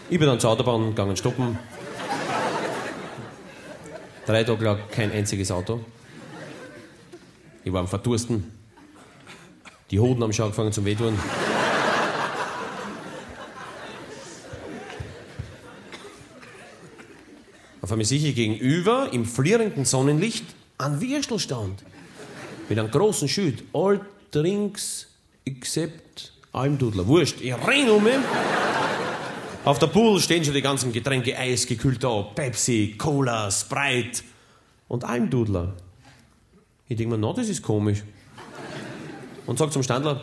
Ich bin dann zur Autobahn gegangen, stoppen. 3 Tage lang kein einziges Auto. Ich war am Verdursten. Die Hoden haben schon angefangen zum Wehtun. Auf einmal sehe ich gegenüber im flirrenden Sonnenlicht einen Würstelstand. Mit einem großen Schild. All drinks except Almdudler. Wurscht, ich renn um mich. Auf der Pool stehen schon die ganzen Getränke, Eis, gekühlt da, Pepsi, Cola, Sprite und Almdudler. Ich denke mir, na, das ist komisch. Und sag zum Standler,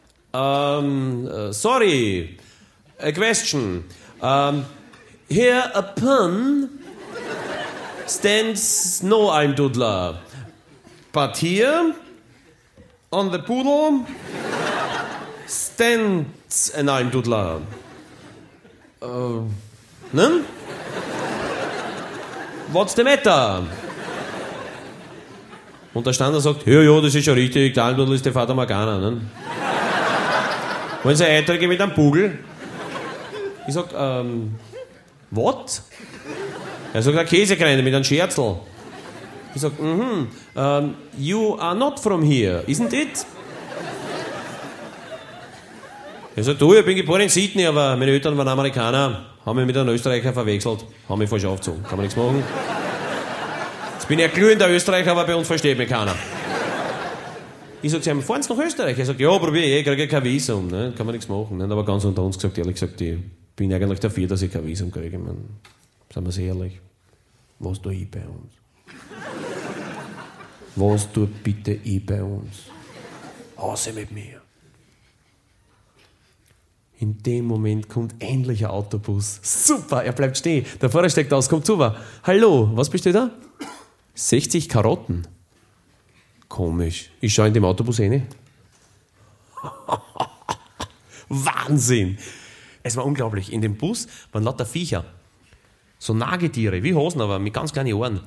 sorry, a question. Here a pun stands no Almdudler. But here, on the poodle, stands an Almdudler. Ne? What's the matter? Und der Standard sagt, ja, das ist schon richtig, der Almdudler ist der Vater Morgana. Ne? Wollen Sie Einträge mit einem Bugel? Ich sag, what? Er sagt, ein Käsekreiner mit einem Scherzel. Ich sag, you are not from here, isn't it? Er sagt, ich bin geboren in Sydney, aber meine Eltern waren Amerikaner, haben mich mit einem Österreicher verwechselt, haben mich falsch aufgezogen, kann man nichts machen. Jetzt bin ich ein glühender Österreicher, aber bei uns versteht mich keiner. Ich sag, Sie fahren Sie nach Österreich? Er sagt, ja, probier ich kriege kein Visum, ne? Kann man nichts machen. Ne? Aber ganz unter uns gesagt, ehrlich gesagt, ich bin eigentlich dafür, dass ich kein Visum kriege. Seien wir ehrlich, was tue ich bei uns? Was tut bitte ich bei uns? Außer mit mir. In dem Moment kommt endlich ein Autobus. Super, er bleibt stehen. Der Fahrer steigt aus, kommt zu. Hallo, was besteht da? 60 Karotten. Komisch. Ich schaue in dem Autobus rein. Wahnsinn. Es war unglaublich. In dem Bus waren lauter Viecher. So Nagetiere, wie Hosen, aber mit ganz kleinen Ohren.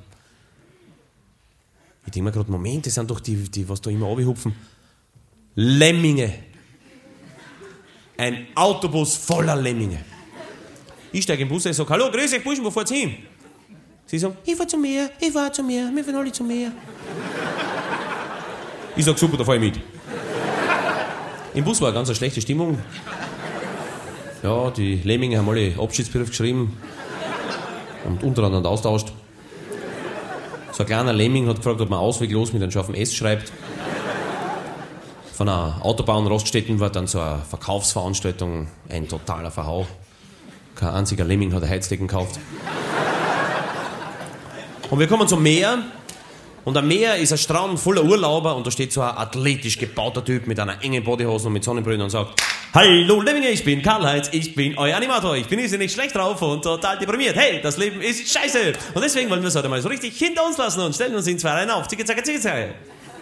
Ich denke mir gerade, Moment, das sind doch die was da immer runterhupfen. Lemminge. Ein Autobus voller Lemminge. Ich steige im Bus und sage, hallo, grüß euch Burschen, wo fahrt's hin? Sie sagen, ich fahr zum Meer, wir fahren alle zum Meer. Ich sage, super, da fahr ich mit. Im Bus war eine ganz schlechte Stimmung. Ja, die Lemminge haben alle Abschiedsbrief geschrieben und untereinander austauscht. So ein kleiner Lemming hat gefragt, ob man ausweglos mit einem scharfen S schreibt. Von einer Autobahn Roststetten war dann so eine Verkaufsveranstaltung, ein totaler Verhau. Kein einziger Lemming hat eine Heizdecken gekauft. Und wir kommen zum Meer. Und am Meer ist ein Strand voller Urlauber und da steht so ein athletisch gebauter Typ mit einer engen Bodyhose und mit Sonnenbrillen und sagt, hallo Lemminge, ich bin Karl-Heinz, ich bin euer Animator, ich bin hier nicht schlecht drauf und total deprimiert. Hey, das Leben ist scheiße. Und deswegen wollen wir es heute mal so richtig hinter uns lassen und stellen uns in 2 Reihen auf. Zicke, zacke, zicke, zacke.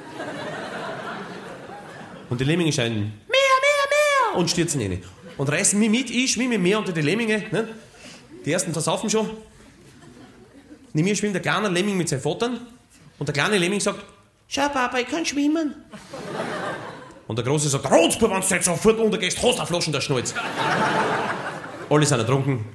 Und die Lemminge scheinen mehr und stürzen rein. Und reißen mich mit, ich schwimme mehr unter die Lemminge. Ne? Die ersten versaufen schon. Neben mir schwimmt der kleine Lemming mit seinen Futtern. Und der kleine Lemming sagt, schau Papa, ich kann schwimmen. Und der Große sagt, Rotzbub, wenn du jetzt sofort untergehst, hast du eine Flasche in der Schnauze. Alle sind ertrunken.